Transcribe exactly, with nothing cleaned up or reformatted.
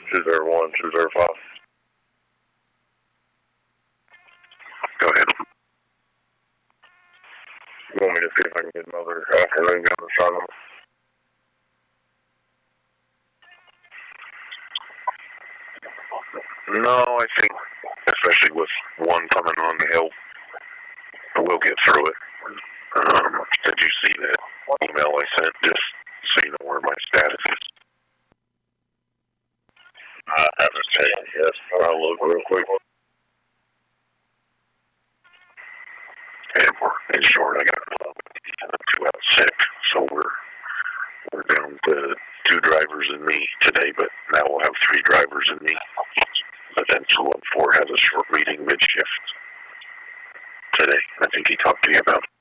two zero one, two zero five. Go ahead. You want me to see if I can get another afternoon gun to sign them? No, I think, especially with one coming on the hill, we'll get through it. Um, did you see that email I sent, just so you know where my status is? I haven't checked yet. I'll look real quick. And we're, in short, I got two out of six, so we're we're down to two drivers and me today, but now we'll have three drivers and me. But then two one four has a short meeting mid-shift today. I think he talked to you about it.